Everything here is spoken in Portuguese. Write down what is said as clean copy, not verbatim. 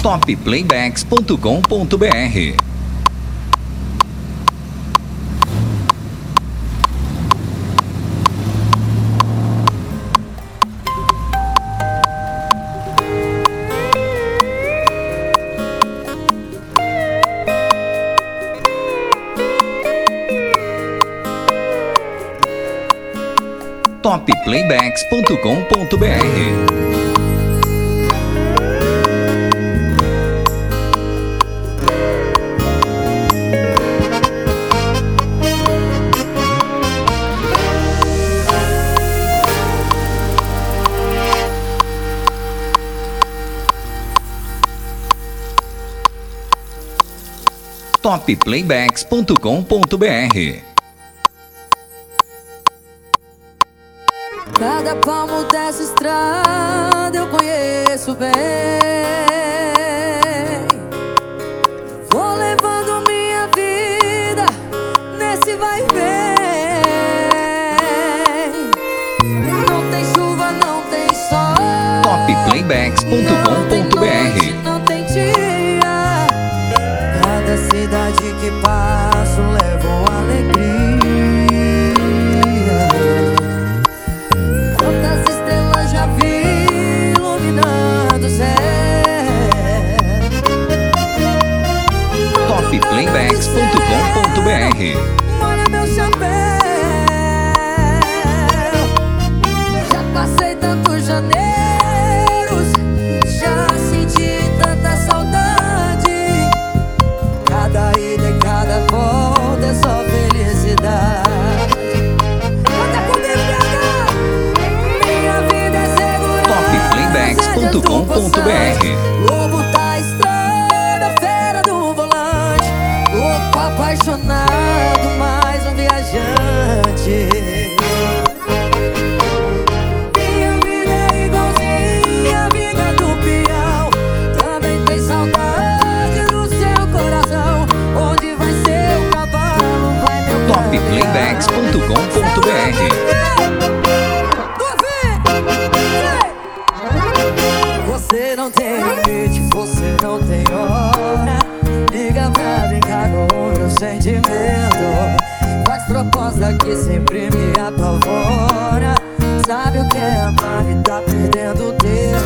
topplaybacks.com.br. topplaybacks.com.br. topplaybacks.com.br. Cada palmo dessa estrada eu conheço bem. Vou levando minha vida nesse vai e vem. Não tem chuva, não tem sol. topplaybacks.com.br. Não tem dia. Cada cidade que passo levo alegria. topplaybacks.com.br. Molha meu chapéu. Já passei tantos janeiros, já senti tanta saudade. Cada ida e cada volta é só felicidade. Canta comigo, Bianca. Minha vida é segurança. topplaybacks.com.br. Lobo da estrada, fera do volante, louco apaixonado, mais um viajante. Minha vida é igualzinha a vida do peão. Também tem saudade no seu coração. Onde vai seu cavalo, vai meu topplaybacks.com.br. Você não tem limite, você não tem hora. Liga pra brincar com o meu sentimento. Faz proposta que sempre me apavora. Sabe o que é amar e tá perdendo